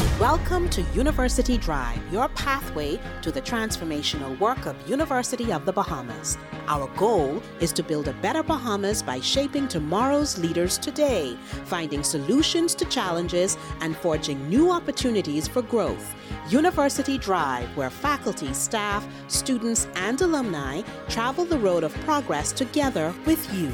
Welcome to University Drive, your pathway to the transformational work of University of the Bahamas. Our goal is to build a better Bahamas by shaping tomorrow's leaders today, finding solutions to challenges, and forging new opportunities for growth. University Drive, where faculty, staff, students, and alumni travel the road of progress together with you.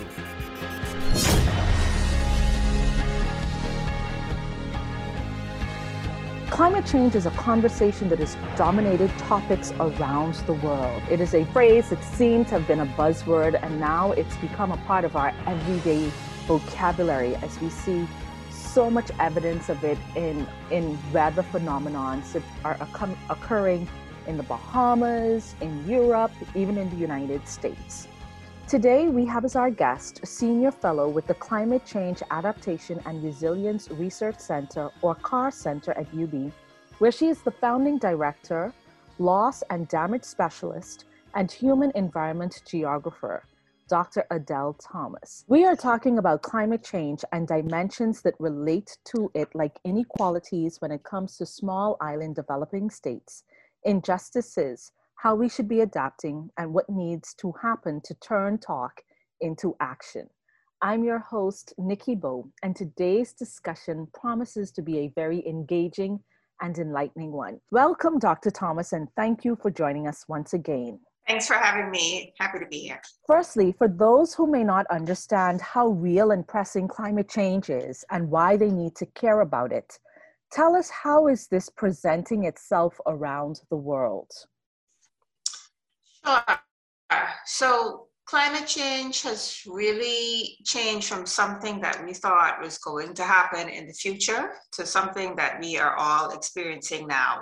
Climate change is a conversation that has dominated topics around the world. It is a phrase that seemed to have been a buzzword, and now it's become a part of our everyday vocabulary as we see so much evidence of it in weather phenomena that are occurring in the Bahamas, in Europe, even in the United States. Today, we have as our guest a senior fellow with the Climate Change Adaptation and Resilience Research Center, or CAR Center at UB, where she is the founding director, loss and damage specialist, and human environment geographer, Dr. Adele Thomas. We are talking about climate change and dimensions that relate to it, like inequalities when it comes to small island developing states, injustices, how we should be adapting, and what needs to happen to turn talk into action. I'm your host, Nikki Bowe, and today's discussion promises to be a very engaging and enlightening one. Welcome, Dr. Thomas, and thank you for joining us once again. Thanks for having me. Happy to be here. Firstly, for those who may not understand how real and pressing climate change is and why they need to care about it, tell us, how is this presenting itself around the world? Sure. So climate change has really changed from something that we thought was going to happen in the future to something that we are all experiencing now.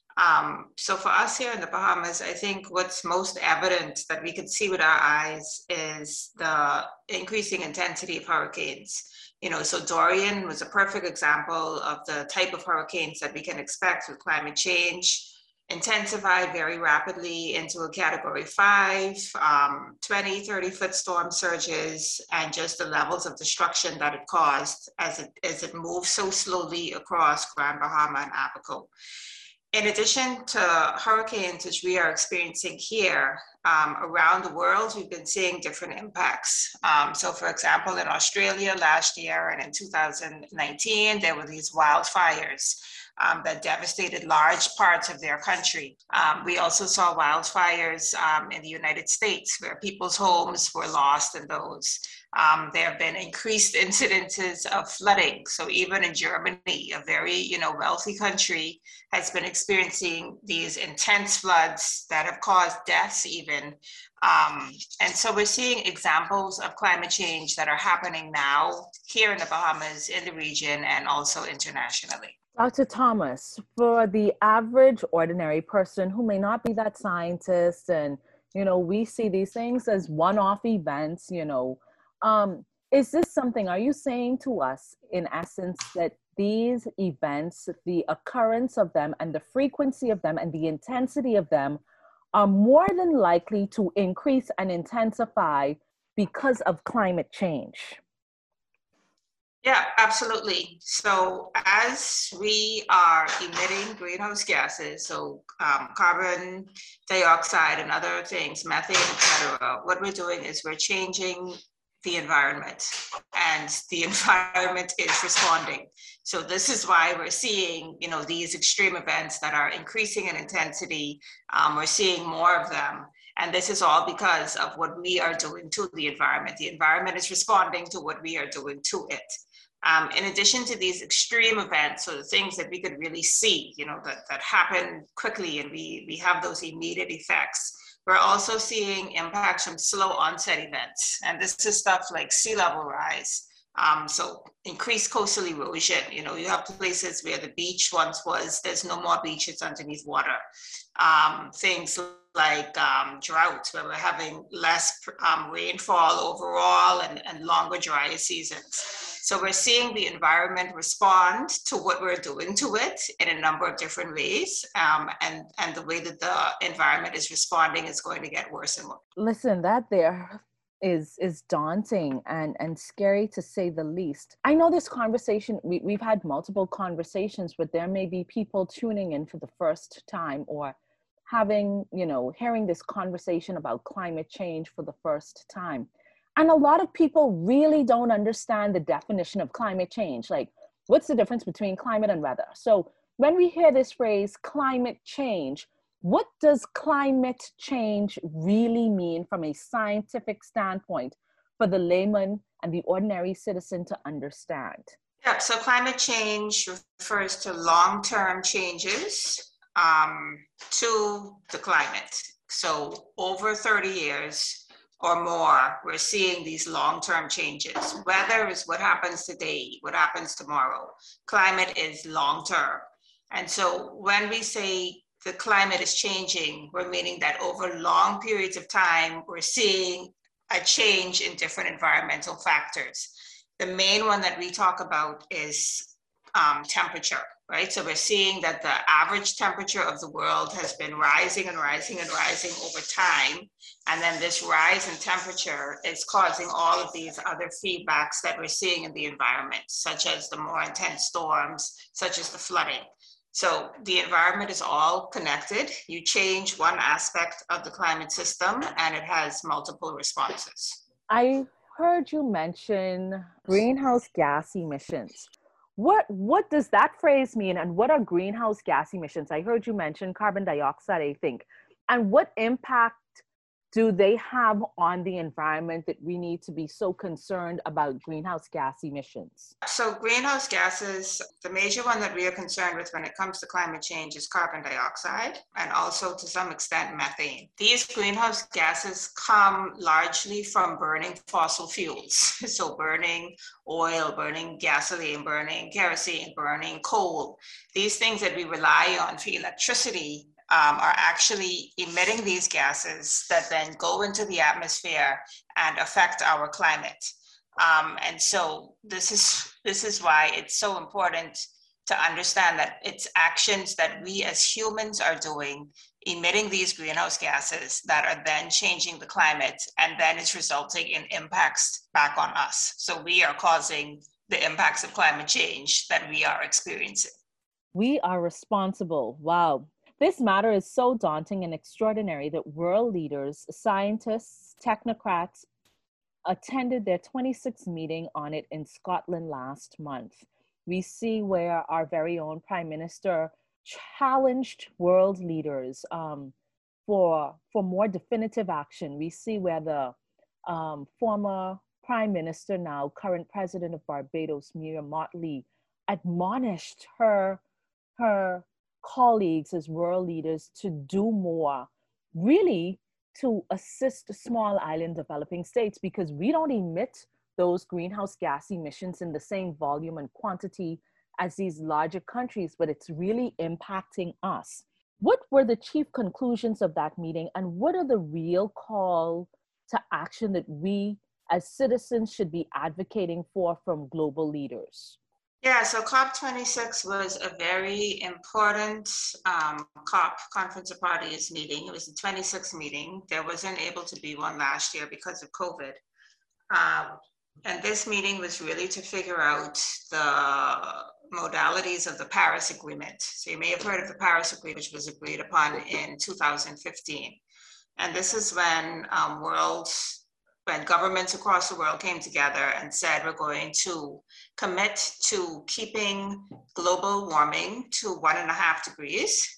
So for us here in the Bahamas, I think what's most evident that we can see with our eyes is the increasing intensity of hurricanes. So Dorian was a perfect example of the type of hurricanes that we can expect with climate change. Intensified very rapidly into a category 5, 20, 30-foot storm surges, and just the levels of destruction that it caused as it moved so slowly across Grand Bahama and Abaco. In addition to hurricanes, which we are experiencing here, around the world, we've been seeing different impacts. So for example, in Australia last year and in 2019, there were these wildfires that devastated large parts of their country. We also saw wildfires in the United States, where people's homes were lost in those. There have been increased incidences of flooding. So even in Germany, a very wealthy country, has been experiencing these intense floods that have caused deaths even. And so we're seeing examples of climate change that are happening now here in the Bahamas, in the region, and also internationally. Dr. Thomas, for the average ordinary person who may not be that scientist, and we see these things as one-off events, is this something, are you saying to us in essence that these events, the occurrence of them and the frequency of them and the intensity of them are more than likely to increase and intensify because of climate change? Yeah, absolutely. So as we are emitting greenhouse gases, so carbon dioxide and other things, methane, et cetera, what we're doing is we're changing the environment, and the environment is responding. So this is why we're seeing, these extreme events that are increasing in intensity. We're seeing more of them. And this is all because of what we are doing to the environment. The environment is responding to what we are doing to it. In addition to these extreme events, so the things that we could really see, that happen quickly, and we have those immediate effects, we're also seeing impacts from slow onset events. And this is stuff like sea level rise. So increased coastal erosion. You have places where the beach once was, there's no more beach, it's underneath water. Things like drought, where we're having less rainfall overall and longer drier seasons. So we're seeing the environment respond to what we're doing to it in a number of different ways. And the way that the environment is responding is going to get worse and worse. Listen, that there is daunting and scary to say the least. I know this conversation, we've had multiple conversations, but there may be people tuning in for the first time or having, hearing this conversation about climate change for the first time. And a lot of people really don't understand the definition of climate change. Like, what's the difference between climate and weather? So when we hear this phrase, climate change, what does climate change really mean from a scientific standpoint for the layman and the ordinary citizen to understand? Yeah, so climate change refers to long-term changes to the climate. So over 30 years or more, we're seeing these long-term changes. Weather is what happens today, what happens tomorrow. Climate is long-term. And so when we say the climate is changing, we're meaning that over long periods of time, we're seeing a change in different environmental factors. The main one that we talk about is temperature, right? So we're seeing that the average temperature of the world has been rising and rising and rising over time. And then this rise in temperature is causing all of these other feedbacks that we're seeing in the environment, such as the more intense storms, such as the flooding. So the environment is all connected. You change one aspect of the climate system and it has multiple responses. I heard you mention greenhouse gas emissions. What does that phrase mean, and what are greenhouse gas emissions? I heard you mention carbon dioxide, I think. And what impact do they have on the environment that we need to be so concerned about greenhouse gas emissions? So greenhouse gases, the major one that we are concerned with when it comes to climate change is carbon dioxide and also to some extent methane. These greenhouse gases come largely from burning fossil fuels. So burning oil, burning gasoline, burning kerosene, burning coal. These things that we rely on for electricity are actually emitting these gases that then go into the atmosphere and affect our climate. And so this is why it's so important to understand that it's actions that we as humans are doing, emitting these greenhouse gases that are then changing the climate, and then it's resulting in impacts back on us. So we are causing the impacts of climate change that we are experiencing. We are responsible. Wow. This matter is so daunting and extraordinary that world leaders, scientists, technocrats attended their 26th meeting on it in Scotland last month. We see where our very own Prime Minister challenged world leaders for more definitive action. We see where the former Prime Minister, now current President of Barbados, Miriam Mottley, admonished her colleagues as world leaders to do more, really to assist small island developing states, because we don't emit those greenhouse gas emissions in the same volume and quantity as these larger countries, but it's really impacting us. What were the chief conclusions of that meeting, and what are the real call to action that we as citizens should be advocating for from global leaders? Yeah, so COP26 was a very important COP, Conference of Parties meeting. It was the 26th meeting. There wasn't able to be one last year because of COVID. And this meeting was really to figure out the modalities of the Paris Agreement. So you may have heard of the Paris Agreement, which was agreed upon in 2015. And this is when governments across the world came together and said, we're going to commit to keeping global warming to 1.5 degrees,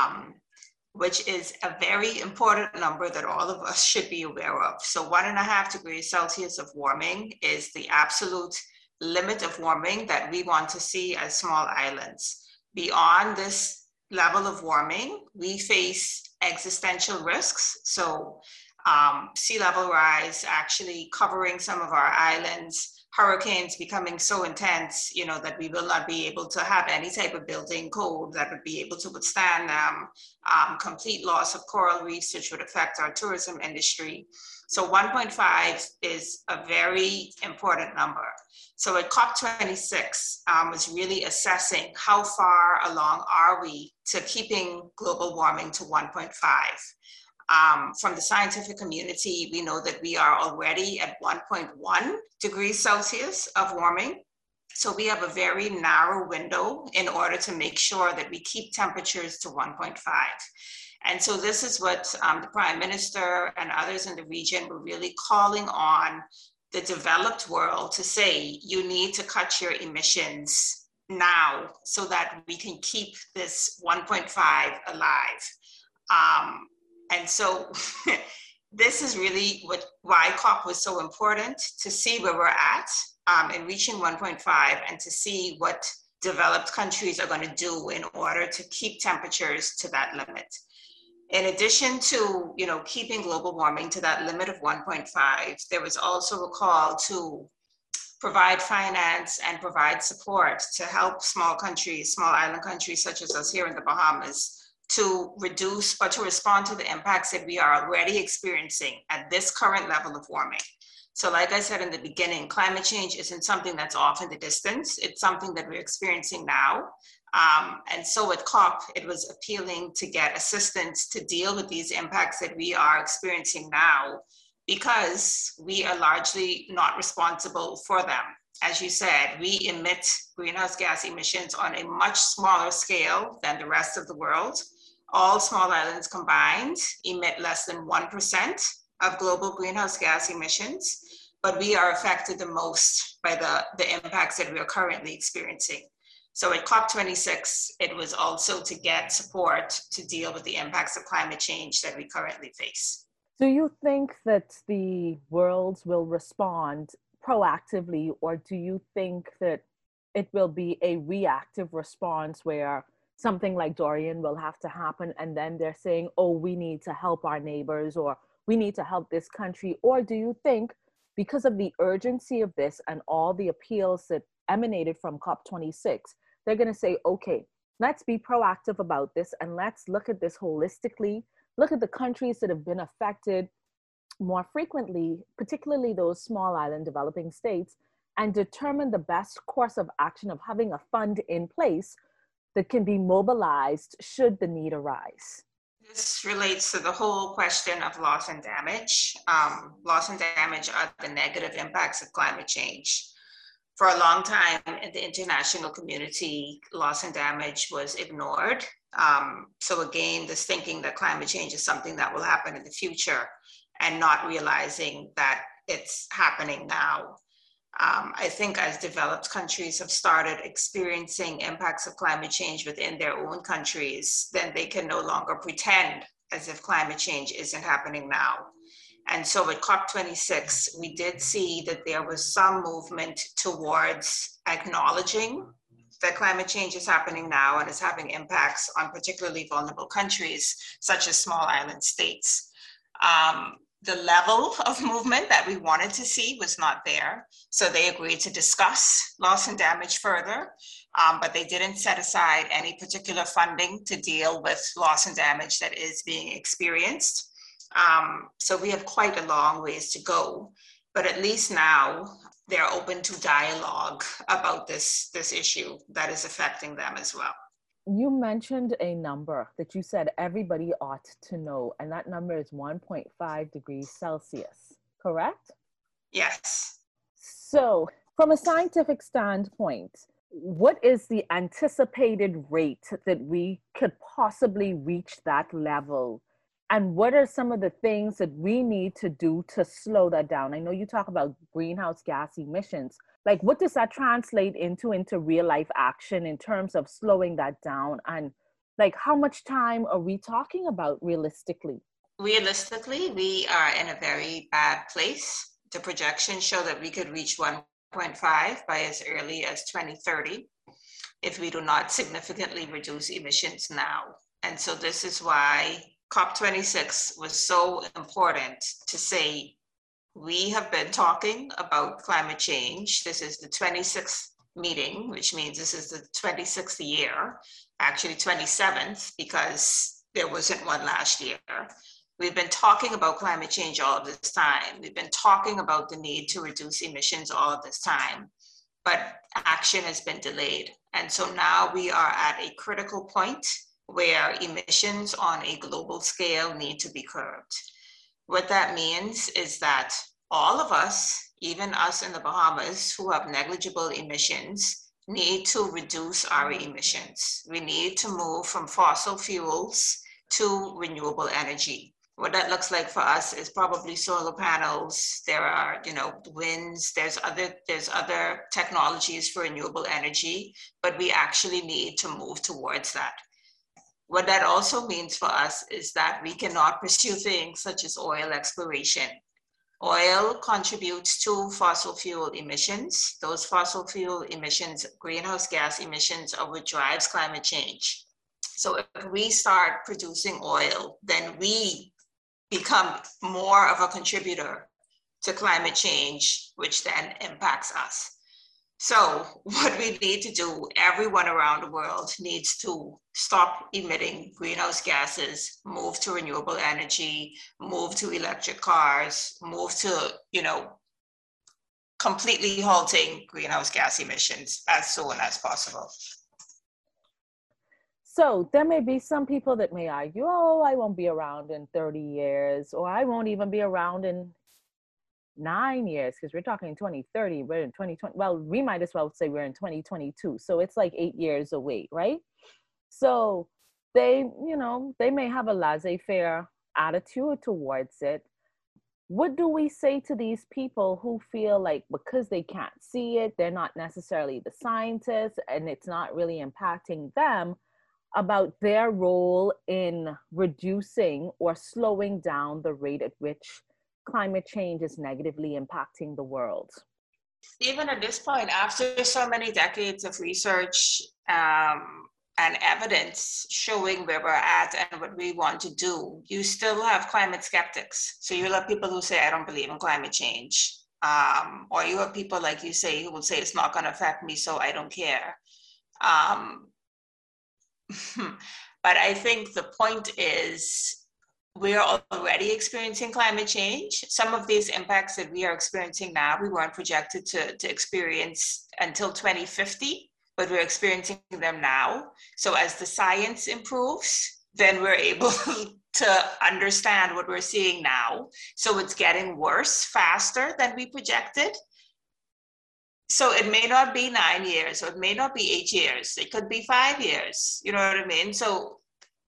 which is a very important number that all of us should be aware of. So 1.5 degrees Celsius of warming is the absolute limit of warming that we want to see as small islands. Beyond this level of warming, we face existential risks. So sea level rise actually covering some of our islands, hurricanes becoming so intense, that we will not be able to have any type of building code that would be able to withstand them, complete loss of coral reefs, which would affect our tourism industry. So 1.5 is a very important number. So at COP26 was really assessing how far along are we to keeping global warming to 1.5. From the scientific community, we know that we are already at 1.1 degrees Celsius of warming. So we have a very narrow window in order to make sure that we keep temperatures to 1.5. And so this is what the Prime Minister and others in the region were really calling on the developed world to say, you need to cut your emissions now so that we can keep this 1.5 alive. And so this is really why COP was so important, to see where we're at in reaching 1.5 and to see what developed countries are going to do in order to keep temperatures to that limit. In addition to, keeping global warming to that limit of 1.5, there was also a call to provide finance and provide support to help small island countries such as us here in the Bahamas to reduce or to respond to the impacts that we are already experiencing at this current level of warming. So like I said in the beginning, climate change isn't something that's off in the distance. It's something that we're experiencing now. And so at COP, it was appealing to get assistance to deal with these impacts that we are experiencing now, because we are largely not responsible for them. As you said, we emit greenhouse gas emissions on a much smaller scale than the rest of the world. All small islands combined emit less than 1% of global greenhouse gas emissions, but we are affected the most by the impacts that we are currently experiencing. So at COP26, it was also to get support to deal with the impacts of climate change that we currently face. Do you think that the world will respond proactively, or do you think that it will be a reactive response where something like Dorian will have to happen and then they're saying, oh, we need to help our neighbors, or we need to help this country? Or do you think, because of the urgency of this and all the appeals that emanated from COP26, they're going to say, okay, let's be proactive about this and let's look at this holistically, look at the countries that have been affected more frequently, particularly those small island developing states, and determine the best course of action of having a fund in place that can be mobilized should the need arise? This relates to the whole question of loss and damage. Loss and damage are the negative impacts of climate change. For a long time in the international community, loss and damage was ignored. So again, this thinking that climate change is something that will happen in the future and not realizing that it's happening now. I think as developed countries have started experiencing impacts of climate change within their own countries, then they can no longer pretend as if climate change isn't happening now. And so at COP26, we did see that there was some movement towards acknowledging that climate change is happening now and is having impacts on particularly vulnerable countries, such as small island states. The level of movement that we wanted to see was not there. So they agreed to discuss loss and damage further, but they didn't set aside any particular funding to deal with loss and damage that is being experienced. So we have quite a long ways to go, but at least now they're open to dialogue about this issue that is affecting them as well. You mentioned a number that you said everybody ought to know, and that number is 1.5 degrees Celsius, correct? Yes. So from a scientific standpoint, what is the anticipated rate that we could possibly reach that level? And what are some of the things that we need to do to slow that down? I know you talk about greenhouse gas emissions. Like, what does that translate into real life action in terms of slowing that down? And like, how much time are we talking about realistically? Realistically, we are in a very bad place. The projections show that we could reach 1.5 by as early as 2030 if we do not significantly reduce emissions now. And so this is why COP26 was so important to say, we have been talking about climate change. This is the 26th meeting, which means this is the 26th year, actually 27th, because there wasn't one last year. We've been talking about climate change all of this time. We've been talking about the need to reduce emissions all of this time, but action has been delayed. And so now we are at a critical point where emissions on a global scale need to be curbed. What that means is that all of us, even us in the Bahamas who have negligible emissions, need to reduce our emissions. We need to move from fossil fuels to renewable energy. What that looks like for us is probably solar panels. There are, winds. There's other technologies for renewable energy, but we actually need to move towards that. What that also means for us is that we cannot pursue things such as oil exploration. Oil contributes to fossil fuel emissions. Those fossil fuel emissions, greenhouse gas emissions, are what drives climate change. So if we start producing oil, then we become more of a contributor to climate change, which then impacts us. So what we need to do, everyone around the world needs to stop emitting greenhouse gases, move to renewable energy, move to electric cars, move to, completely halting greenhouse gas emissions as soon as possible. So there may be some people that may argue, oh, I won't be around in 30 years, or I won't even be around in 9 years, because we're talking 2030, we're in 2020. Well, we might as well say we're in 2022. So it's like 8 years away, right? So they may have a laissez-faire attitude towards it. What do we say to these people who feel like because they can't see it, they're not necessarily the scientists, and it's not really impacting them, about their role in reducing or slowing down the rate at which climate change is negatively impacting the world? Even at this point, after so many decades of research and evidence showing where we're at and what we want to do, you still have climate skeptics. So you'll have people who say, I don't believe in climate change. Or you have people, like you say, who will say it's not going to affect me, so I don't care. But I think the point is we're already experiencing climate change. Some of these impacts that we are experiencing now, we weren't projected to experience until 2050, but we're experiencing them now. So as the science improves, then we're able to understand what we're seeing now. So it's getting worse faster than we projected. So it may not be 9 years, or it may not be 8 years. It could be 5 years. You know what I mean? So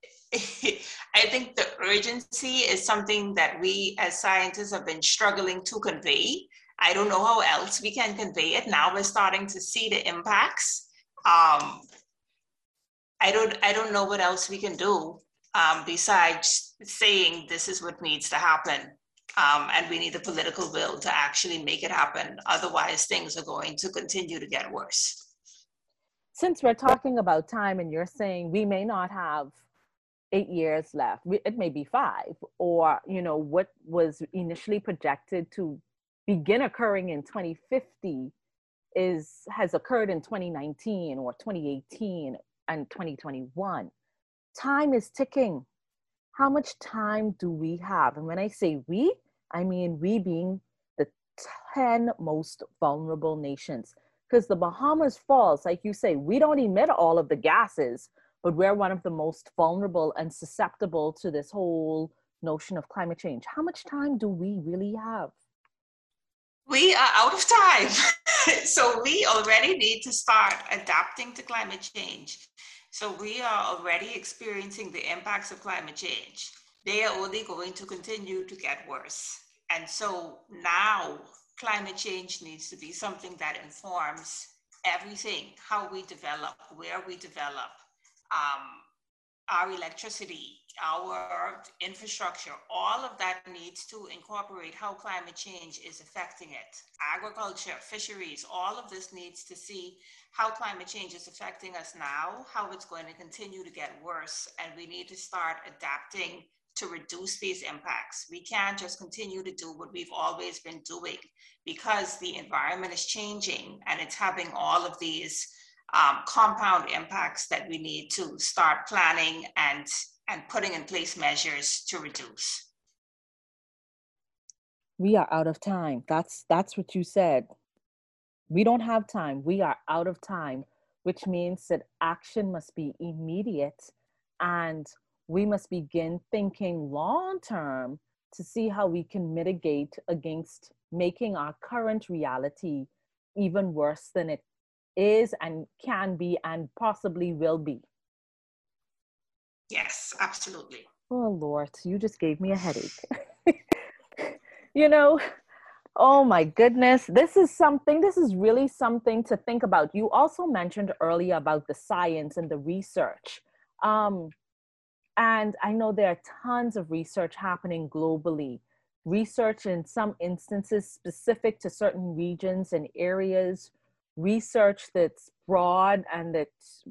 I think the urgency is something that we as scientists have been struggling to convey. I don't know how else we can convey it. Now we're starting to see the impacts. I don't know what else we can do besides saying this is what needs to happen. And we need the political will to actually make it happen. Otherwise, things are going to continue to get worse. Since we're talking about time and you're saying we may not have 8 years left, it may be 5, or, what was initially projected to begin occurring in 2050 has occurred in 2019 or 2018 and 2021. Time is ticking. How much time do we have? And when I say we, I mean we being the 10 most vulnerable nations. Because the Bahamas falls, like you say, we don't emit all of the gases, but we're one of the most vulnerable and susceptible to this whole notion of climate change. How much time do we really have? We are out of time. So we already need to start adapting to climate change. So we are already experiencing the impacts of climate change. They are only going to continue to get worse. And so now climate change needs to be something that informs everything, how we develop, where we develop, our electricity, our infrastructure. All of that needs to incorporate how climate change is affecting it. Agriculture, fisheries, all of this needs to see how climate change is affecting us now, how it's going to continue to get worse, and we need to start adapting to reduce these impacts. We can't just continue to do what we've always been doing, because the environment is changing and it's having all of these compound impacts that we need to start planning and putting in place measures to reduce. We are out of time. That's what you said. We don't have time. We are out of time, which means that action must be immediate And we must begin thinking long term to see how we can mitigate against making our current reality even worse than it is and can be and possibly will be. Yes, absolutely. Oh, Lord, you just gave me a headache. You know, oh my goodness, this is really something to think about. You also mentioned earlier about the science and the research. And I know there are tons of research happening globally. Research in some instances specific to certain regions and areas, research that's broad and that's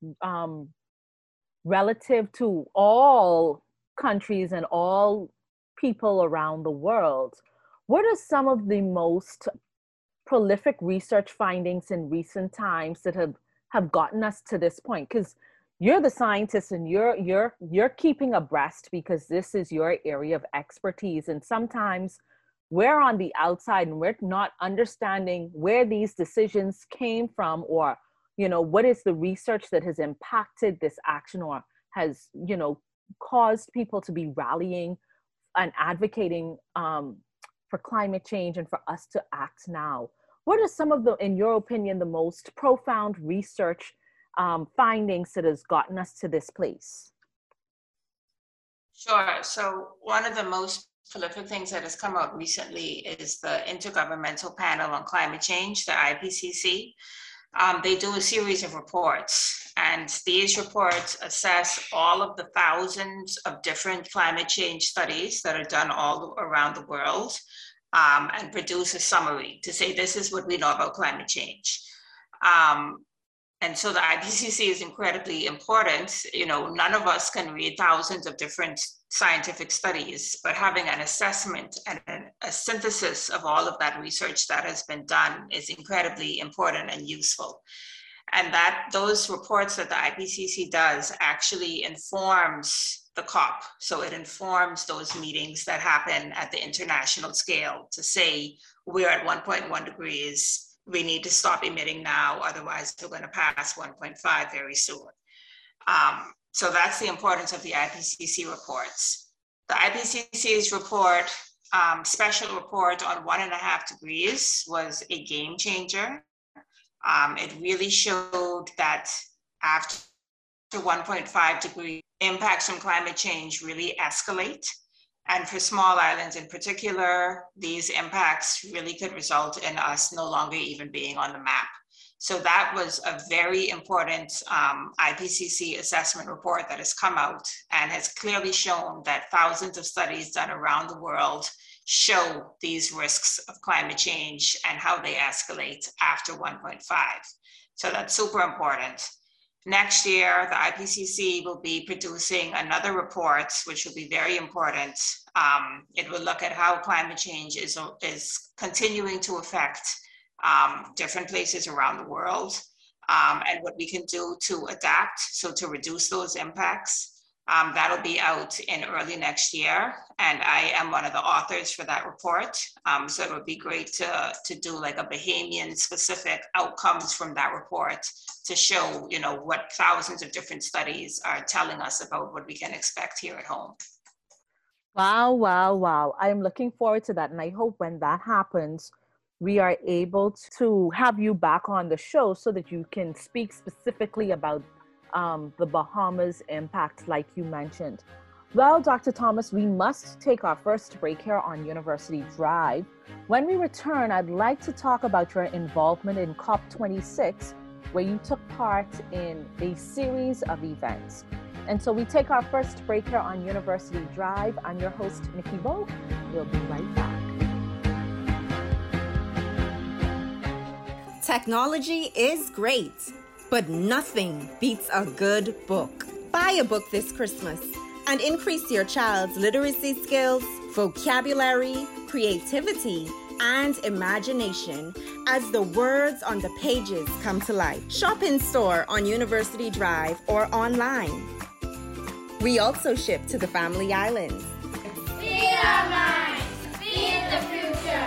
relative to all countries and all people around the world. What are some of the most prolific research findings in recent times that have gotten us to this point? Because you're the scientist and you're keeping abreast because this is your area of expertise. And sometimes we're on the outside and we're not understanding where these decisions came from, or, you know, what is the research that has impacted this action or has, you know, caused people to be rallying and advocating for climate change and for us to act now. What are some of the, in your opinion, the most profound research findings that has gotten us to this place? Sure. So one of the most prolific things that has come out recently is the Intergovernmental Panel on Climate Change, the IPCC. They do a series of reports, and these reports assess all of the thousands of different climate change studies that are done all around the world, and produce a summary to say, this is what we know about climate change. And so the IPCC is incredibly important. You know, none of us can read thousands of different scientific studies, but having an assessment and a synthesis of all of that research that has been done is incredibly important and useful. And that those reports that the IPCC does actually informs the COP. So it informs those meetings that happen at the international scale to say, we're at 1.1 degrees, we need to stop emitting now, otherwise we're going to pass 1.5 very soon. So that's the importance of the IPCC reports. The IPCC's report, special report on 1.5 degrees, was a game changer. It really showed that after 1.5 degree, impacts from climate change really escalate. And for small islands in particular, these impacts really could result in us no longer even being on the map. So that was a very important IPCC assessment report that has come out and has clearly shown that thousands of studies done around the world show these risks of climate change and how they escalate after 1.5. So that's super important. Next year, the IPCC will be producing another report, which will be very important. It will look at how climate change is continuing to affect different places around the world, and what we can do to adapt, so to reduce those impacts. That'll be out in early next year, and I am one of the authors for that report. So it would be great to do like a Bahamian specific outcomes from that report to show, you know, what thousands of different studies are telling us about what we can expect here at home. Wow, wow, wow. I'm looking forward to that. And I hope when that happens, we are able to have you back on the show so that you can speak specifically about the Bahamas impact, like you mentioned. Well, Dr. Thomas, we must take our first break here on University Drive. When we return, I'd like to talk about your involvement in COP26, where you took part in a series of events. And so we take our first break here on University Drive. I'm your host, Nikki Bo. We'll be right back. Technology is great, but nothing beats a good book. Buy a book this Christmas and increase your child's literacy skills, vocabulary, creativity, and imagination as the words on the pages come to life. Shop in store on University Drive or online. We also ship to the Family Islands. Feed our minds, feed the future.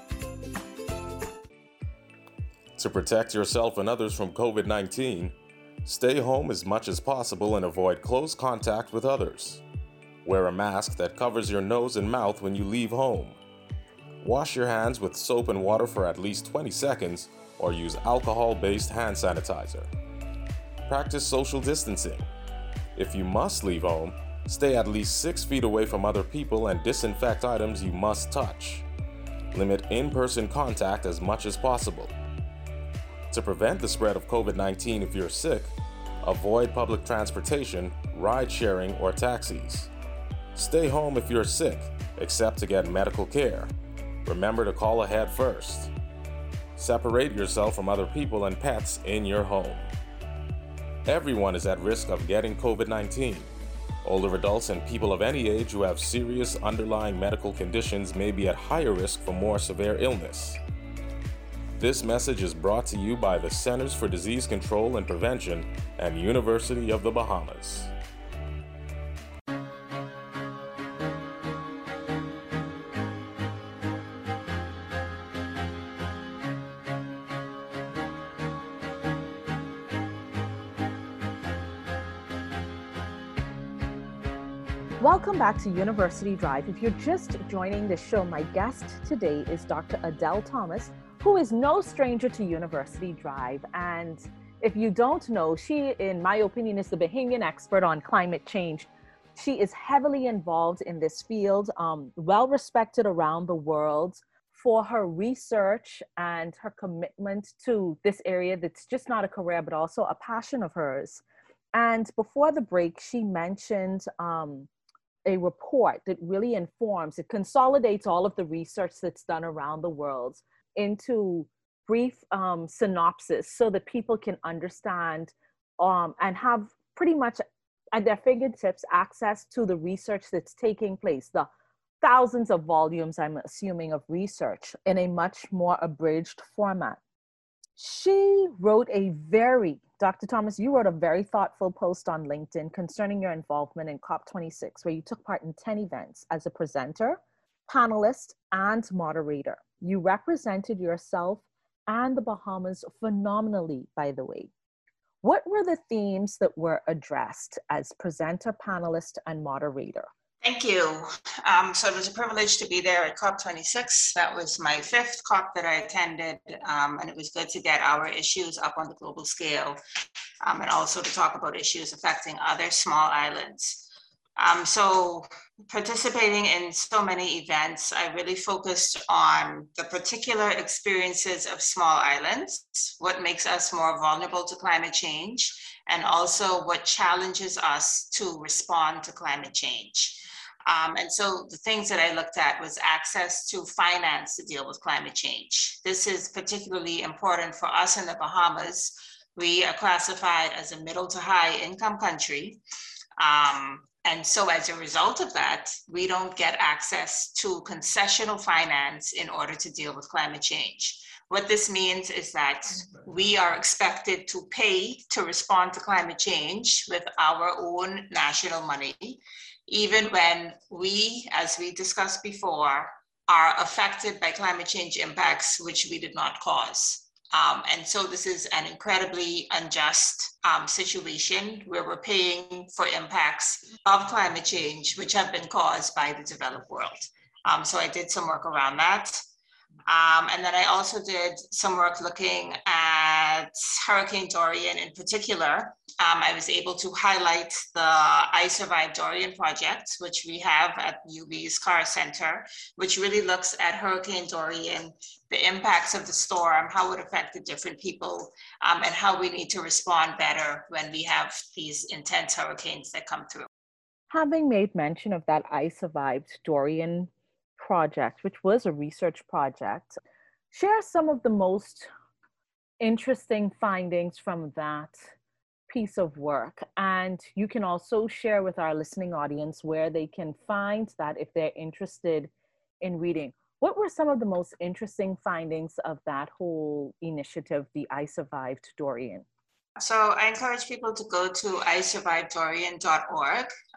To protect yourself and others from COVID-19, Stay home as much as possible and avoid close contact with others. Wear a mask that covers your nose and mouth when you leave home. Wash your hands with soap and water for at least 20 seconds or use alcohol-based hand sanitizer. Practice social distancing. If you must leave home, stay at least 6 feet away from other people and disinfect items you must touch. Limit in-person contact as much as possible. To prevent the spread of COVID-19 if you're sick, avoid public transportation, ride-sharing, or taxis. Stay home if you're sick, except to get medical care. Remember to call ahead first. Separate yourself from other people and pets in your home. Everyone is at risk of getting COVID-19. Older adults and people of any age who have serious underlying medical conditions may be at higher risk for more severe illness. This message is brought to you by the Centers for Disease Control and Prevention and University of the Bahamas. Welcome back to University Drive. If you're just joining the show, my guest today is Dr. Adele Thomas, who is no stranger to University Drive. And if you don't know, she, in my opinion, is the Bahamian expert on climate change. She is heavily involved in this field, well respected around the world for her research and her commitment to this area that's just not a career, but also a passion of hers. And before the break, she mentioned a report that really informs, it consolidates all of the research that's done around the world into brief synopsis so that people can understand and have pretty much at their fingertips access to the research that's taking place, the thousands of volumes, I'm assuming, of research in a much more abridged format. She wrote Dr. Thomas, you wrote a very thoughtful post on LinkedIn concerning your involvement in COP26, where you took part in 10 events as a presenter, panelist, and moderator. You represented yourself and the Bahamas phenomenally, by the way. What were the themes that were addressed as presenter, panelist, and moderator? Thank you. So it was a privilege to be there at COP26. That was my 5th COP that I attended, and it was good to get our issues up on the global scale, and also to talk about issues affecting other small islands. So participating in so many events, I really focused on the particular experiences of small islands, what makes us more vulnerable to climate change, and also what challenges us to respond to climate change. And so the things that I looked at was access to finance to deal with climate change. This is particularly important for us in the Bahamas. We are classified as a middle to high income country. And so as a result of that, we don't get access to concessional finance in order to deal with climate change. What this means is that we are expected to pay to respond to climate change with our own national money, even when we, as we discussed before, are affected by climate change impacts which we did not cause. And so this is an incredibly unjust situation where we're paying for impacts of climate change which have been caused by the developed world. So I did some work around that. And then I also did some work looking at Hurricane Dorian in particular. I was able to highlight the I Survived Dorian project, which we have at UB's Carr Center, which really looks at Hurricane Dorian, the impacts of the storm, how it affected different people, and how we need to respond better when we have these intense hurricanes that come through. Having made mention of that I Survived Dorian project, which was a research project, share some of the most interesting findings from that piece of work. And you can also share with our listening audience where they can find that if they're interested in reading. What were some of the most interesting findings of that whole initiative, the I Survived Dorian? So I encourage people to go to isurvivedorian.org.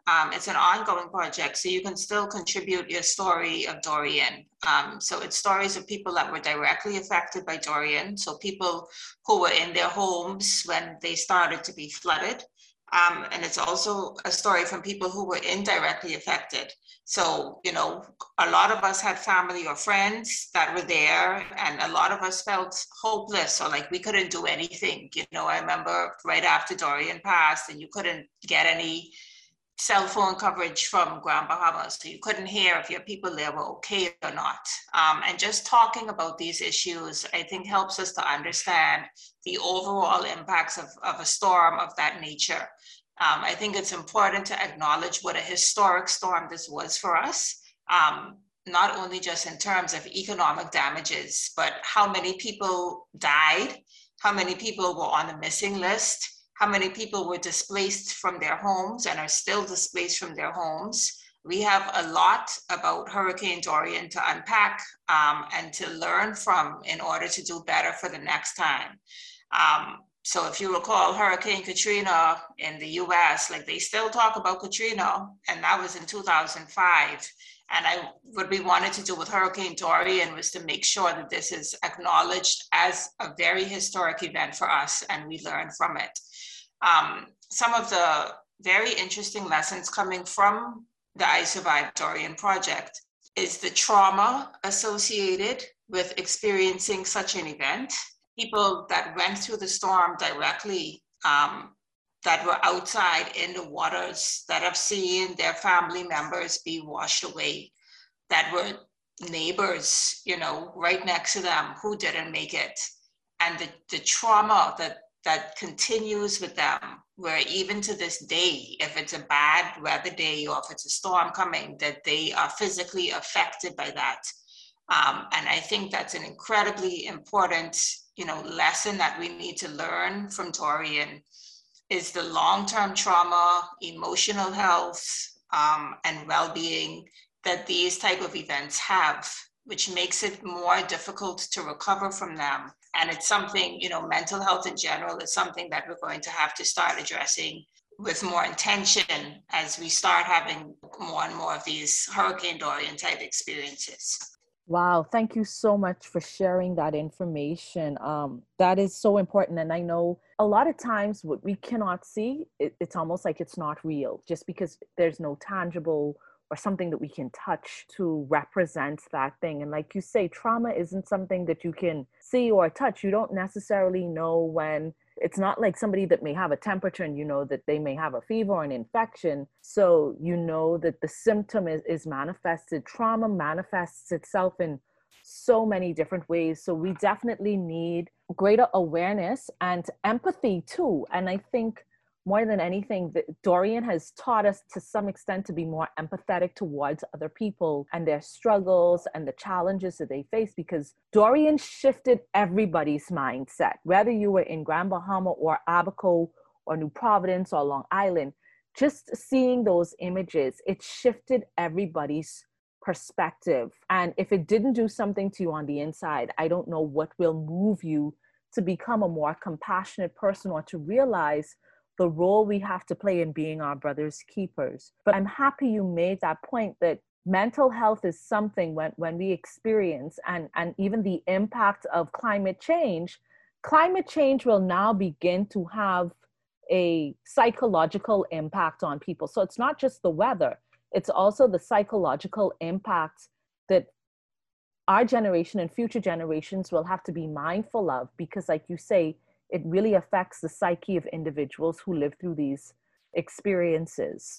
It's an ongoing project, so you can still contribute your story of Dorian. So it's stories of people that were directly affected by Dorian, so people who were in their homes when they started to be flooded. And it's also a story from people who were indirectly affected. So, you know, a lot of us had family or friends that were there, and a lot of us felt hopeless or like we couldn't do anything. You know, I remember right after Dorian passed, and you couldn't get any cell phone coverage from Grand Bahama, so you couldn't hear if your people there were okay or not. And just talking about these issues, I think, helps us to understand the overall impacts of a storm of that nature. I think it's important to acknowledge what a historic storm this was for us, not only just in terms of economic damages, but how many people died, how many people were on the missing list, how many people were displaced from their homes and are still displaced from their homes. We have a lot about Hurricane Dorian to unpack and to learn from in order to do better for the next time. So if you recall Hurricane Katrina in the US, like they still talk about Katrina, and that was in 2005. And what we wanted to do with Hurricane Dorian was to make sure that this is acknowledged as a very historic event for us, and we learn from it. Some of the very interesting lessons coming from the I Survived Dorian project is the trauma associated with experiencing such an event. People that went through the storm directly, that were outside in the waters, that have seen their family members be washed away, that were neighbors, you know, right next to them who didn't make it. And the trauma that continues with them, where even to this day, if it's a bad weather day or if it's a storm coming, that they are physically affected by that. And I think that's an incredibly important, you know, lesson that we need to learn from Dorian, is the long-term trauma, emotional health, and well-being that these type of events have, which makes it more difficult to recover from them. And it's something, you know, mental health in general is something that we're going to have to start addressing with more intention as we start having more and more of these Hurricane Dorian type experiences. Wow, thank you so much for sharing that information. That is so important. And I know a lot of times what we cannot see, it's almost like it's not real, just because there's no tangible or something that we can touch to represent that thing. And like you say, trauma isn't something that you can see or touch. You don't necessarily know when. It's not like somebody that may have a temperature and you know that they may have a fever or an infection. So you know that the symptom is manifested. Trauma manifests itself in so many different ways. So we definitely need greater awareness and empathy too. And I think more than anything, that Dorian has taught us to some extent to be more empathetic towards other people and their struggles and the challenges that they face, because Dorian shifted everybody's mindset, whether you were in Grand Bahama or Abaco or New Providence or Long Island. Just seeing those images, it shifted everybody's perspective. And if it didn't do something to you on the inside, I don't know what will move you to become a more compassionate person or to realize the role we have to play in being our brother's keepers. But I'm happy you made that point, that mental health is something when we experience, and even the impact of climate change will now begin to have a psychological impact on people. So it's not just the weather, it's also the psychological impact that our generation and future generations will have to be mindful of, because like you say, it really affects the psyche of individuals who live through these experiences.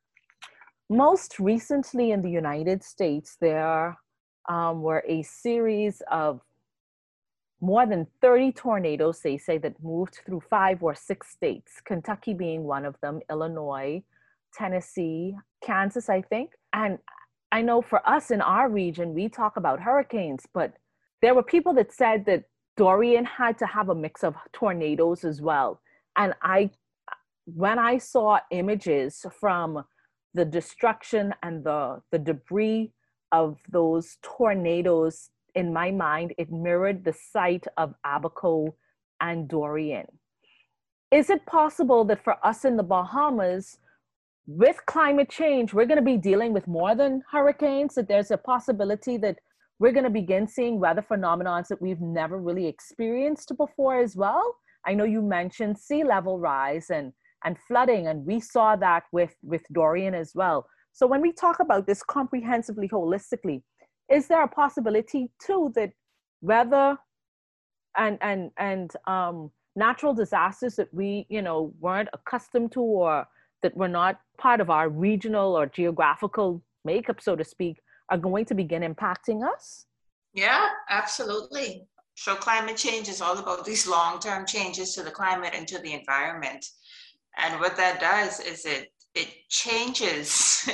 Most recently in the United States, there were a series of more than 30 tornadoes, they say, that moved through 5 or 6 states, Kentucky being one of them, Illinois, Tennessee, Kansas, I think. And I know for us in our region, we talk about hurricanes, but there were people that said that Dorian had to have a mix of tornadoes as well. And when I saw images from the destruction and the debris of those tornadoes, in my mind, it mirrored the sight of Abaco and Dorian. Is it possible that for us in the Bahamas, with climate change, we're going to be dealing with more than hurricanes, that there's a possibility that we're going to begin seeing weather phenomena that we've never really experienced before as well. I know you mentioned sea level rise and flooding, and we saw that with Dorian as well. So when we talk about this comprehensively, holistically, is there a possibility too that weather and natural disasters that we, weren't accustomed to, or that were not part of our regional or geographical makeup, so to speak, are going to begin impacting us? Yeah, absolutely. So climate change is all about these long-term changes to the climate and to the environment. And what that does is it changes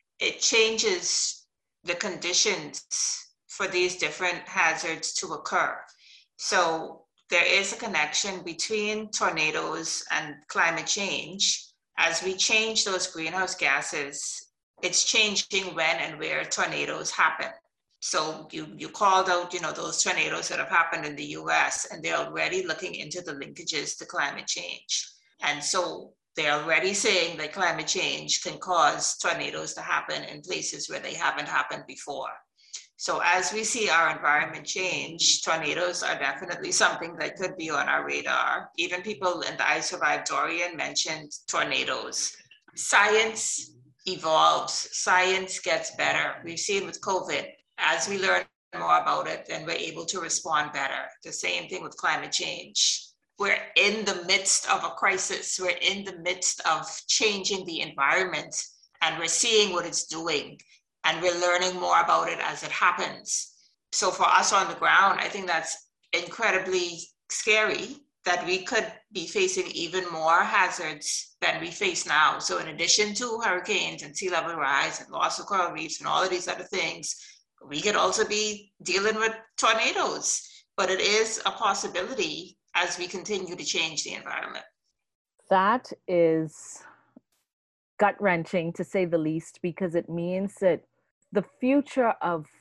the conditions for these different hazards to occur. So there is a connection between tornadoes and climate change. As we change those greenhouse gases, it's changing when and where tornadoes happen. So you called out, those tornadoes that have happened in the US, and they're already looking into the linkages to climate change. And so they're already saying that climate change can cause tornadoes to happen in places where they haven't happened before. So as we see our environment change, tornadoes are definitely something that could be on our radar. Even people in the I Survived Dorian mentioned tornadoes. Science evolves, science gets better. We've seen with COVID, as we learn more about it, then we're able to respond better. The same thing with climate change. We're in the midst of a crisis. We're in the midst of changing the environment, and we're seeing what it's doing, and we're learning more about it as it happens. So for us on the ground, I think that's incredibly scary, that we could be facing even more hazards than we face now. So in addition to hurricanes and sea level rise and loss of coral reefs and all of these other things, we could also be dealing with tornadoes. But it is a possibility as we continue to change the environment. That is gut-wrenching, to say the least, because it means that the future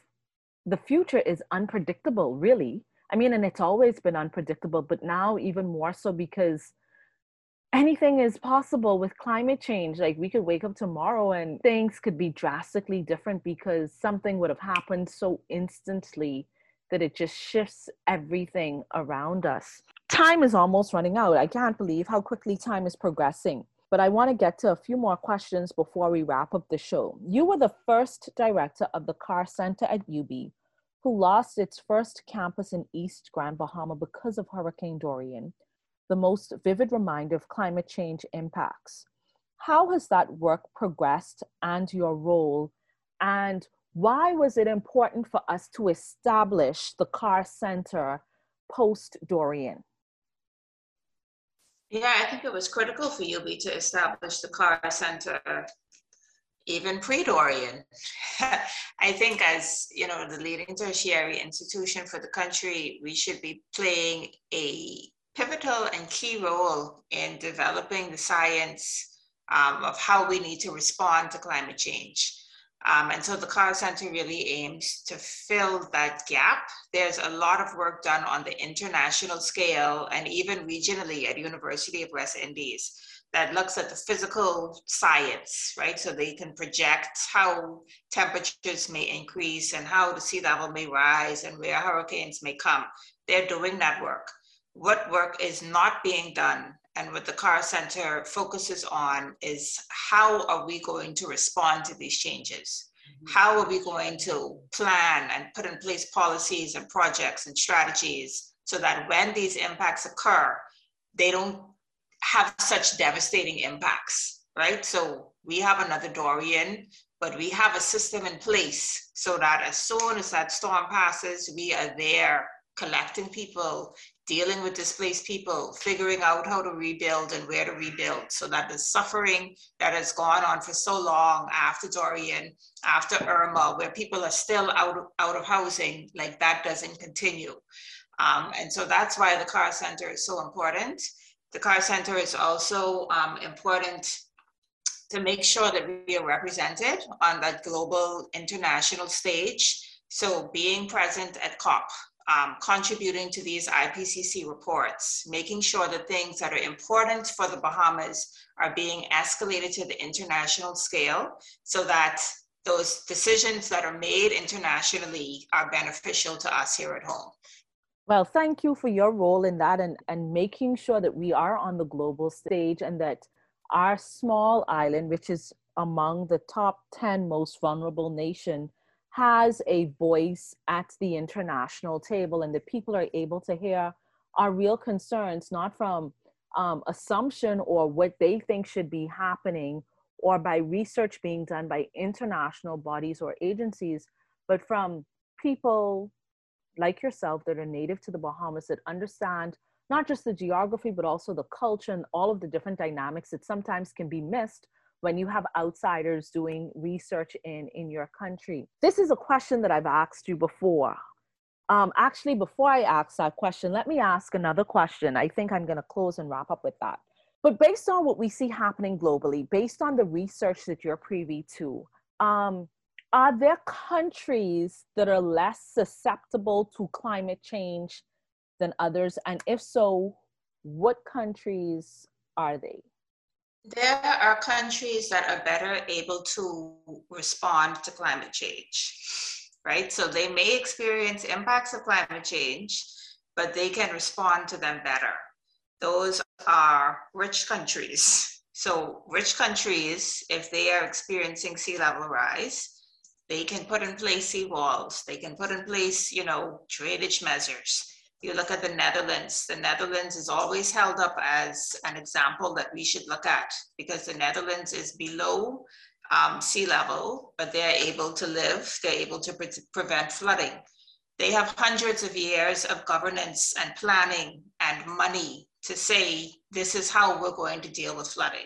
is unpredictable, really. I mean, and it's always been unpredictable, but now even more so, because anything is possible with climate change. Like, we could wake up tomorrow and things could be drastically different because something would have happened so instantly that it just shifts everything around us. Time is almost running out. I can't believe how quickly time is progressing. But I want to get to a few more questions before we wrap up the show. You were the first director of the Carr Center at UB who lost its first campus in East Grand Bahama because of Hurricane Dorian, the most vivid reminder of climate change impacts. How has that work progressed and your role? And why was it important for us to establish the Carr Center post-Dorian? Yeah, I think it was critical for UB to establish the Carr Center even pre-Dorian. I think as, the leading tertiary institution for the country, we should be playing a pivotal and key role in developing the science of how we need to respond to climate change. And so the Carr Center really aims to fill that gap. There's a lot of work done on the international scale and even regionally at University of West Indies that looks at the physical science, right? So they can project how temperatures may increase and how the sea level may rise and where hurricanes may come. They're doing that work. What work is not being done and what the Carr Center focuses on is how are we going to respond to these changes? How are we going to plan and put in place policies and projects and strategies so that when these impacts occur, they don't have such devastating impacts, right? So we have another Dorian, but we have a system in place so that as soon as that storm passes, we are there collecting people, dealing with displaced people, figuring out how to rebuild and where to rebuild so that the suffering that has gone on for so long after Dorian, after Irma, where people are still out of housing, like that doesn't continue. And so that's why the Carr Center is so important. The Carr Center is also important to make sure that we are represented on that global international stage. So being present at COP, contributing to these IPCC reports, making sure that things that are important for the Bahamas are being escalated to the international scale so that those decisions that are made internationally are beneficial to us here at home. Well, thank you for your role in that and making sure that we are on the global stage and that our small island, which is among the top 10 most vulnerable nations, has a voice at the international table and that people are able to hear our real concerns, not from assumption or what they think should be happening or by research being done by international bodies or agencies, but from people like yourself that are native to the Bahamas that understand not just the geography, but also the culture and all of the different dynamics that sometimes can be missed when you have outsiders doing research in your country. This is a question that I've asked you before. Actually, before I ask that question, let me ask another question. I think I'm going to close and wrap up with that. But based on what we see happening globally, based on the research that you're privy to, are there countries that are less susceptible to climate change than others? And if so, what countries are they? There are countries that are better able to respond to climate change, right? So they may experience impacts of climate change, but they can respond to them better. Those are rich countries. So rich countries, if they are experiencing sea level rise, they can put in place seawalls. They can put in place, drainage measures. You look at the Netherlands. The Netherlands is always held up as an example that we should look at because the Netherlands is below sea level, but they're able to live. They're able to prevent flooding. They have hundreds of years of governance and planning and money to say, this is how we're going to deal with flooding.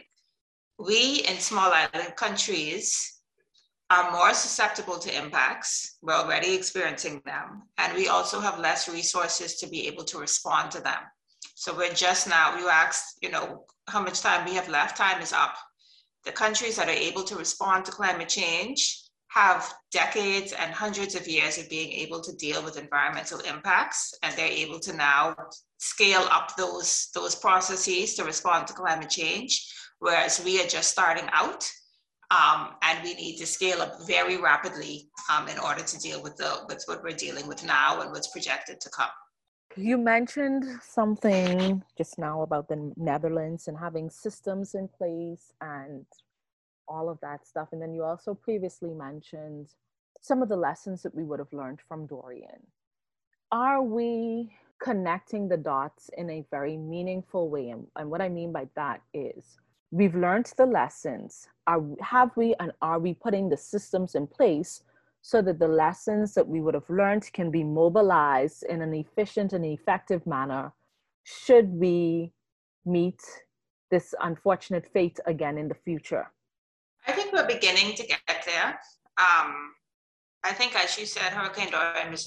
We in small island countries are more susceptible to impacts. We're already experiencing them. And we also have less resources to be able to respond to them. So we're just now, you asked, how much time we have left. Time is up. The countries that are able to respond to climate change have decades and hundreds of years of being able to deal with environmental impacts. And they're able to now scale up those processes to respond to climate change. Whereas we are just starting out. And we need to scale up very rapidly in order to deal with what we're dealing with now and what's projected to come. You mentioned something just now about the Netherlands and having systems in place and all of that stuff. And then you also previously mentioned some of the lessons that we would have learned from Dorian. Are we connecting the dots in a very meaningful way? And what I mean by that is, we've learned the lessons. Are we putting the systems in place so that the lessons that we would have learned can be mobilized in an efficient and effective manner should we meet this unfortunate fate again in the future? I think we're beginning to get there. I think, as you said, Hurricane Dorian was a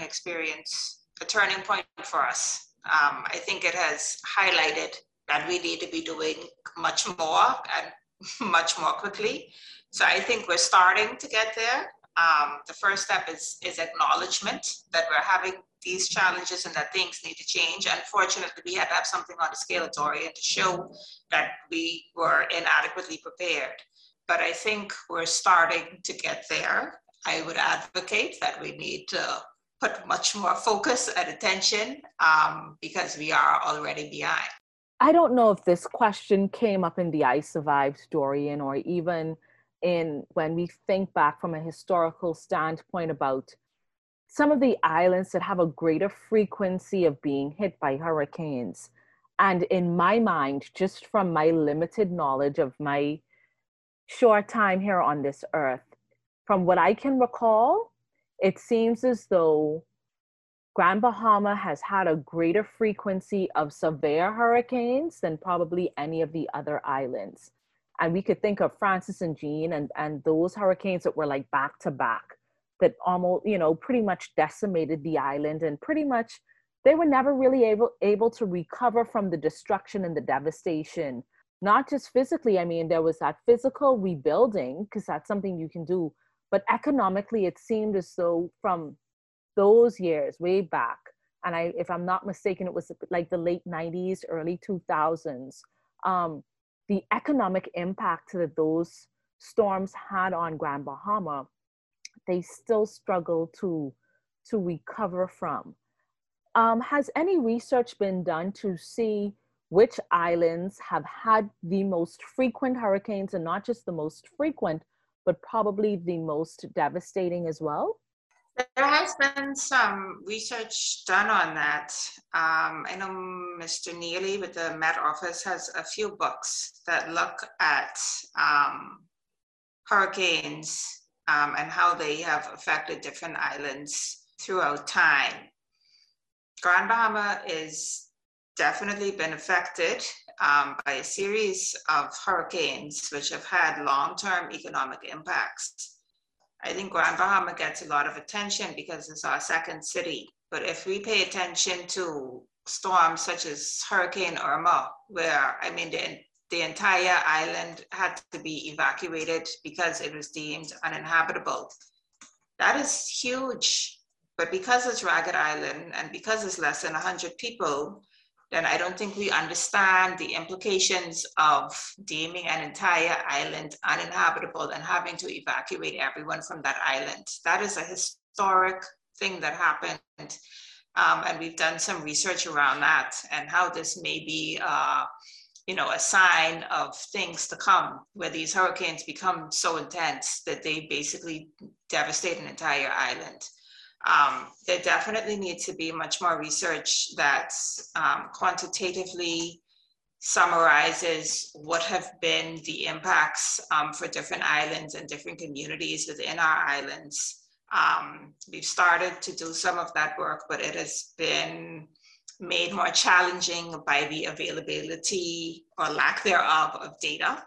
turning point for us. I think it has highlighted that we need to be doing much more and much more quickly. So I think we're starting to get there. The first step is acknowledgement that we're having these challenges and that things need to change. Unfortunately, we had to have something on the scale of Dorian to show that we were inadequately prepared. But I think we're starting to get there. I would advocate that we need to put much more focus and attention because we are already behind. I don't know if this question came up in the I Survived Dorian or even in when we think back from a historical standpoint about some of the islands that have a greater frequency of being hit by hurricanes. And in my mind, just from my limited knowledge of my short time here on this earth, from what I can recall, it seems as though Grand Bahama has had a greater frequency of severe hurricanes than probably any of the other islands. And we could think of Francis and Jean and those hurricanes that were like back to back that almost, pretty much decimated the island, and pretty much they were never really able to recover from the destruction and the devastation. Not just physically, I mean, there was that physical rebuilding because that's something you can do, but economically it seemed as though from those years, way back, and if I'm not mistaken, it was like the late 90s, early 2000s, the economic impact that those storms had on Grand Bahama, they still struggle to recover from. Has any research been done to see which islands have had the most frequent hurricanes, and not just the most frequent, but probably the most devastating as well? There has been some research done on that. I know Mr. Neely with the Met Office has a few books that look at hurricanes and how they have affected different islands throughout time. Grand Bahama is definitely been affected by a series of hurricanes which have had long-term economic impacts. I think Grand Bahama gets a lot of attention because it's our second city. But if we pay attention to storms such as Hurricane Irma, where, I mean, the entire island had to be evacuated because it was deemed uninhabitable, that is huge. But because it's Ragged Island and because it's less than 100 people, then I don't think we understand the implications of deeming an entire island uninhabitable and having to evacuate everyone from that island. That is a historic thing that happened. And we've done some research around that and how this may be a sign of things to come, where these hurricanes become so intense that they basically devastate an entire island. There definitely needs to be much more research that quantitatively summarizes what have been the impacts for different islands and different communities within our islands. We've started to do some of that work, but it has been made more challenging by the availability or lack thereof of data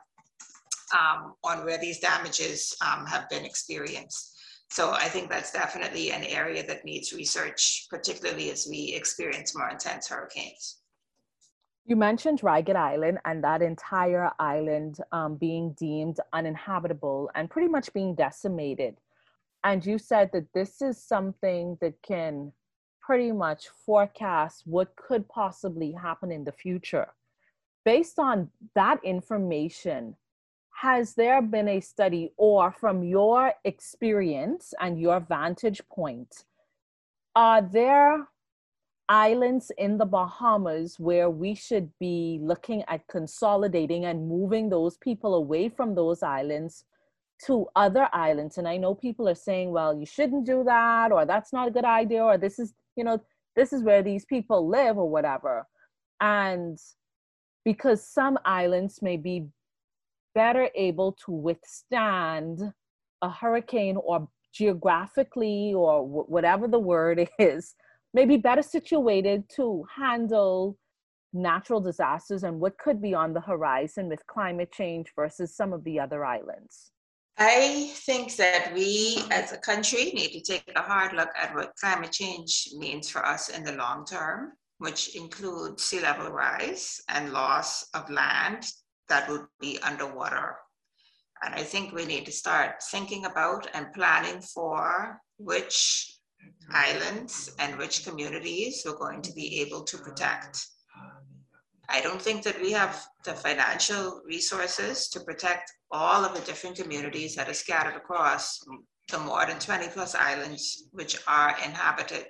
on where these damages have been experienced. So I think that's definitely an area that needs research, particularly as we experience more intense hurricanes. You mentioned Ragged Island and that entire island being deemed uninhabitable and pretty much being decimated. And you said that this is something that can pretty much forecast what could possibly happen in the future. Based on that information, has there been a study, or from your experience and your vantage point, are there islands in the Bahamas where we should be looking at consolidating and moving those people away from those islands to other islands? And I know people are saying, well, you shouldn't do that, or that's not a good idea, or this is where these people live, or whatever. And because some islands may be better able to withstand a hurricane, or geographically, or whatever the word is, may be better situated to handle natural disasters and what could be on the horizon with climate change versus some of the other islands. I think that we as a country need to take a hard look at what climate change means for us in the long term, which includes sea level rise and loss of land that will be underwater. And I think we need to start thinking about and planning for which islands and which communities we're going to be able to protect. I don't think that we have the financial resources to protect all of the different communities that are scattered across the more than 20 plus islands which are inhabited.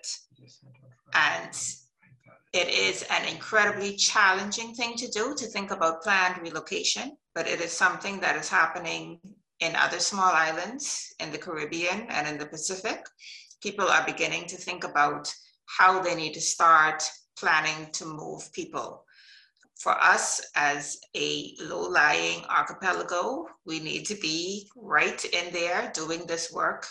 And it is an incredibly challenging thing to do, to think about planned relocation, but it is something that is happening in other small islands in the Caribbean and in the Pacific. People are beginning to think about how they need to start planning to move people. For us as a low-lying archipelago, we need to be right in there doing this work,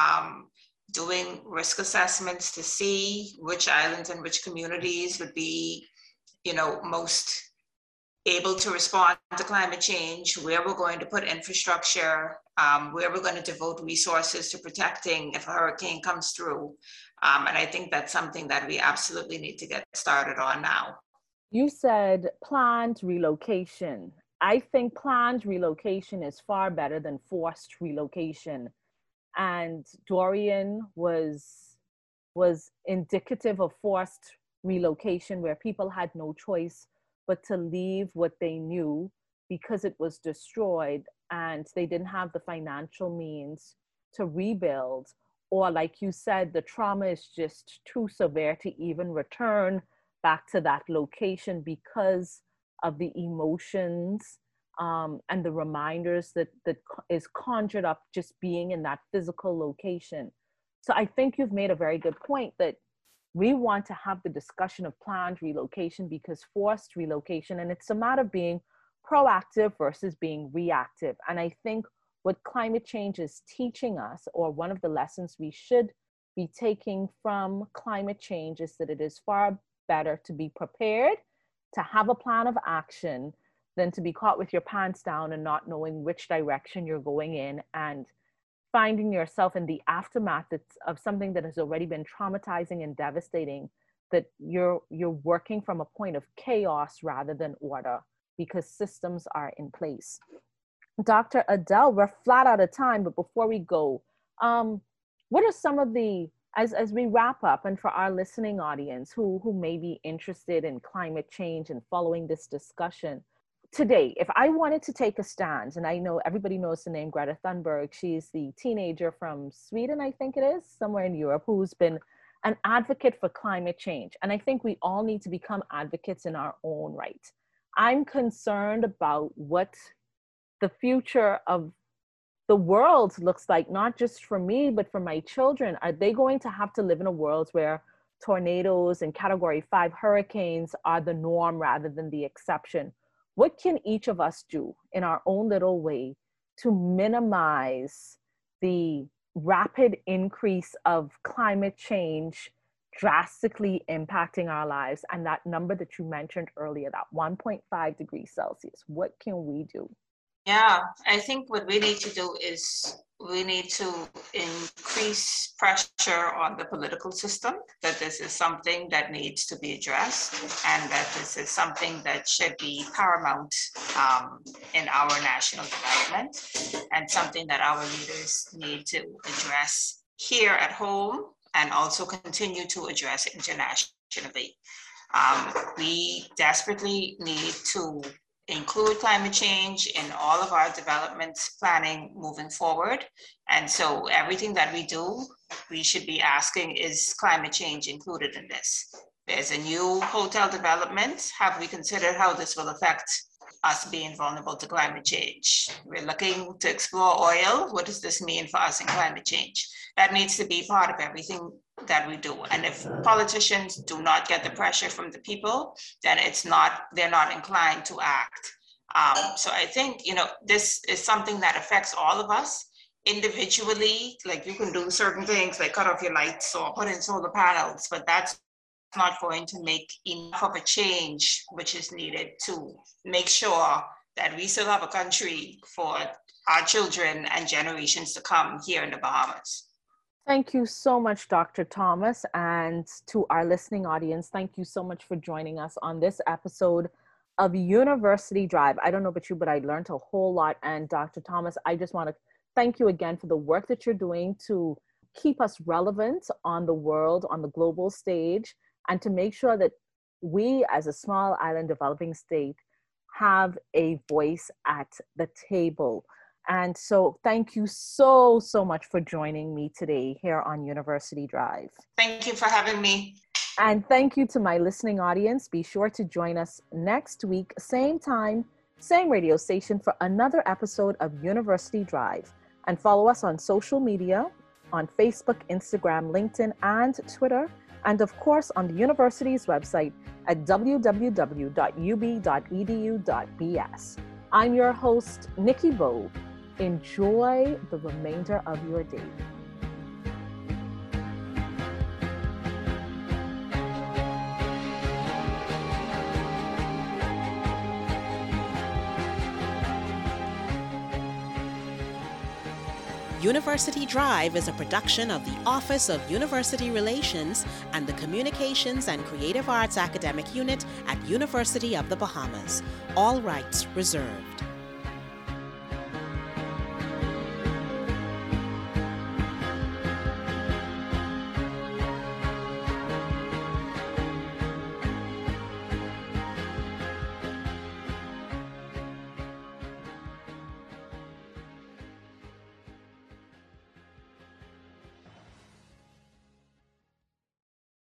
doing risk assessments to see which islands and which communities would be, most able to respond to climate change, where we're going to put infrastructure, where we're going to devote resources to protecting if a hurricane comes through. And I think that's something that we absolutely need to get started on now. You said planned relocation. I think planned relocation is far better than forced relocation. And Dorian was was indicative of forced relocation, where people had no choice but to leave what they knew because it was destroyed and they didn't have the financial means to rebuild. Or like you said, the trauma is just too severe to even return back to that location because of the emotions and the reminders that is conjured up just being in that physical location. So I think you've made a very good point that we want to have the discussion of planned relocation because forced relocation, and it's a matter of being proactive versus being reactive. And I think what climate change is teaching us, or one of the lessons we should be taking from climate change, is that it is far better to be prepared, to have a plan of action, than to be caught with your pants down and not knowing which direction you're going in and finding yourself in the aftermath of something that has already been traumatizing and devastating, that you're working from a point of chaos rather than order because systems are in place. Dr. Adele, we're flat out of time, but before we go, what are some of the, as we wrap up, and for our listening audience who may be interested in climate change and following this discussion, today, if I wanted to take a stand, and I know everybody knows the name Greta Thunberg, she's the teenager from Sweden, I think it is, somewhere in Europe, who's been an advocate for climate change. And I think we all need to become advocates in our own right. I'm concerned about what the future of the world looks like, not just for me, but for my children. Are they going to have to live in a world where tornadoes and Category 5 hurricanes are the norm rather than the exception? What can each of us do in our own little way to minimize the rapid increase of climate change drastically impacting our lives? And that number that you mentioned earlier, that 1.5 degrees Celsius, what can we do? Yeah, I think what we need to do is we need to increase pressure on the political system, that this is something that needs to be addressed and that this is something that should be paramount in our national development, and something that our leaders need to address here at home and also continue to address internationally. We desperately need to include climate change in all of our development planning moving forward. And so everything that we do, we should be asking, is climate change included in this? There's a new hotel development. Have we considered how this will affect us being vulnerable to climate change? We're looking to explore oil. What does this mean for us in climate change? That needs to be part of everything that we do. And if politicians do not get the pressure from the people, then they're not inclined to act. So I think, this is something that affects all of us individually. Like, you can do certain things like cut off your lights or put in solar panels, but that's not going to make enough of a change which is needed to make sure that we still have a country for our children and generations to come here in the Bahamas. Thank you so much, Dr. Thomas, and to our listening audience, thank you so much for joining us on this episode of University Drive. I don't know about you, but I learned a whole lot. And Dr. Thomas, I just want to thank you again for the work that you're doing to keep us relevant on the world, on the global stage, and to make sure that we, as a small island developing state, have a voice at the table. And so thank you so much for joining me today here on University Drive. Thank you for having me. And thank you to my listening audience. Be sure to join us next week, same time, same radio station, for another episode of University Drive. And follow us on social media, on Facebook, Instagram, LinkedIn, and Twitter. And of course, on the university's website at www.ub.edu.bs. I'm your host, Nikki Bowe. Enjoy the remainder of your day. University Drive is a production of the Office of University Relations and the Communications and Creative Arts Academic Unit at University of the Bahamas. All rights reserved.